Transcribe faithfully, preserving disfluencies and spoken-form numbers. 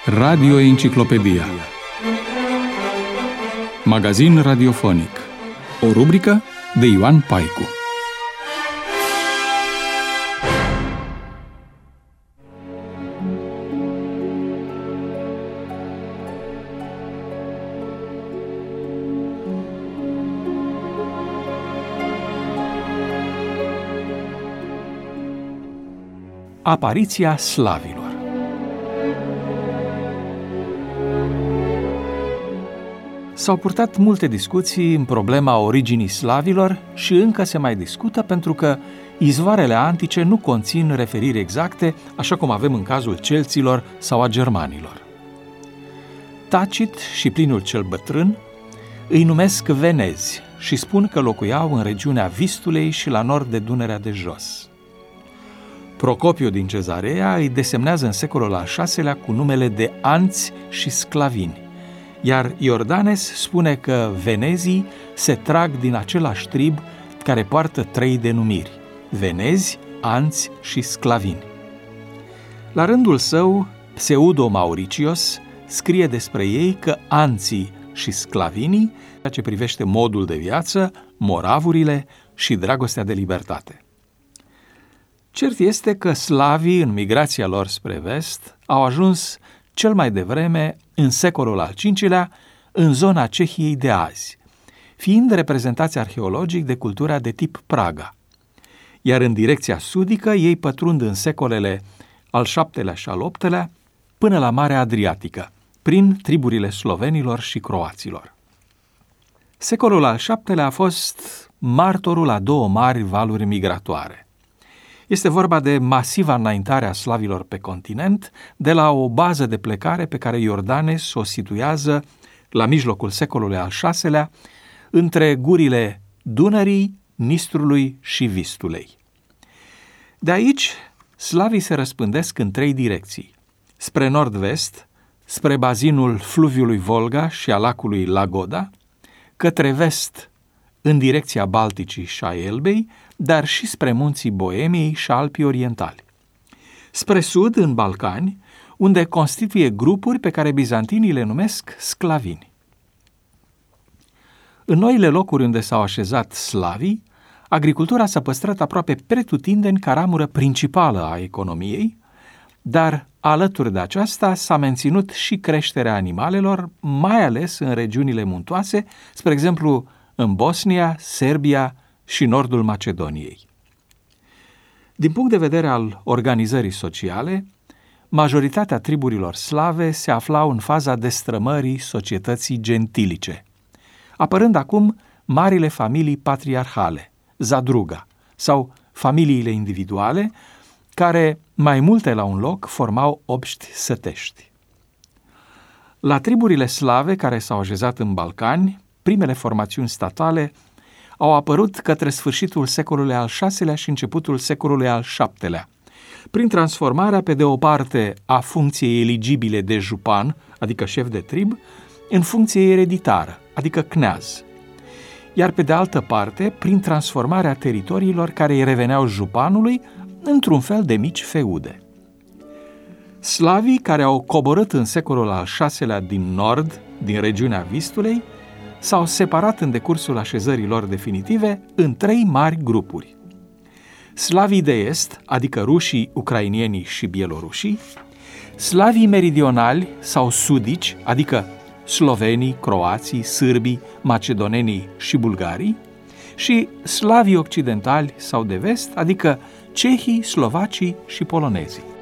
Radio Enciclopedia. Magazin radiofonic. O rubrică de Ioan Paicu. Apariția slavilor. S-au purtat multe discuții în problema originii slavilor și încă se mai discută pentru că izvoarele antice nu conțin referiri exacte, așa cum avem în cazul celților sau a germanilor. Tacit și Plinul cel Bătrân îi numesc venezi și spun că locuiau în regiunea Vistulei și la nord de Dunărea de Jos. Procopiu din Cezarea îi desemnează în secolul al șaselea cu numele de anți și sclavini, iar Iordanes spune că venezii se trag din același trib care poartă trei denumiri: venezi, anți și sclavini. La rândul său, Pseudo Mauricios scrie despre ei că anții și sclavinii, ceea ce privește modul de viață, moravurile și dragostea de libertate. Cert este că slavii, în migrația lor spre vest, au ajuns cel mai devreme, în secolul al cincilea, în zona Cehiei de azi, fiind reprezentați arheologic de cultura de tip Praga, iar în direcția sudică ei pătrund în secolele al șaptelea și al optelea până la Marea Adriatică, prin triburile slovenilor și croaților. Secolul al șaptelea a fost martorul a două mari valuri migratoare. Este vorba de masiva înaintare a slavilor pe continent, de la o bază de plecare pe care Iordanes o situează la mijlocul secolului al șaselea, între gurile Dunării, Nistrului și Vistulei. De aici, slavii se răspândesc în trei direcții: spre nord-vest, spre bazinul fluviului Volga și a lacului Lagoda, către vest, în direcția Balticii și a Elbei, dar și spre munții Boemiei și Alpii Orientali. Spre sud, în Balcani, unde constituie grupuri pe care bizantinii le numesc sclavini. În noile locuri unde s-au așezat slavii, agricultura s-a păstrat aproape pretutindeni ca ramură principală a economiei, dar alături de aceasta s-a menținut și creșterea animalelor, mai ales în regiunile muntoase, spre exemplu în Bosnia, Serbia și nordul Macedoniei. Din punct de vedere al organizării sociale, majoritatea triburilor slave se aflau în faza destrămării societății gentilice, apărând acum marile familii patriarhale, zadruga, sau familiile individuale, care, mai multe la un loc, formau obști sătești. La triburile slave care s-au așezat în Balcani, primele formațiuni statale au apărut către sfârșitul secolului al șaselea și începutul secolului al șaptelea, prin transformarea, pe de o parte, a funcției eligibile de jupan, adică șef de trib, în funcție ereditară, adică cneaz, iar pe de altă parte, prin transformarea teritoriilor care îi reveneau jupanului într-un fel de mici feude. Slavii care au coborât în secolul al șaselea din nord, din regiunea Vistulei, s-au separat în decursul așezării lor definitive în trei mari grupuri: slavii de est, adică rușii, ucrainienii și bielorușii; slavii meridionali sau sudici, adică slovenii, croații, sârbii, macedonenii și bulgarii; și slavii occidentali sau de vest, adică cehii, slovacii și polonezii.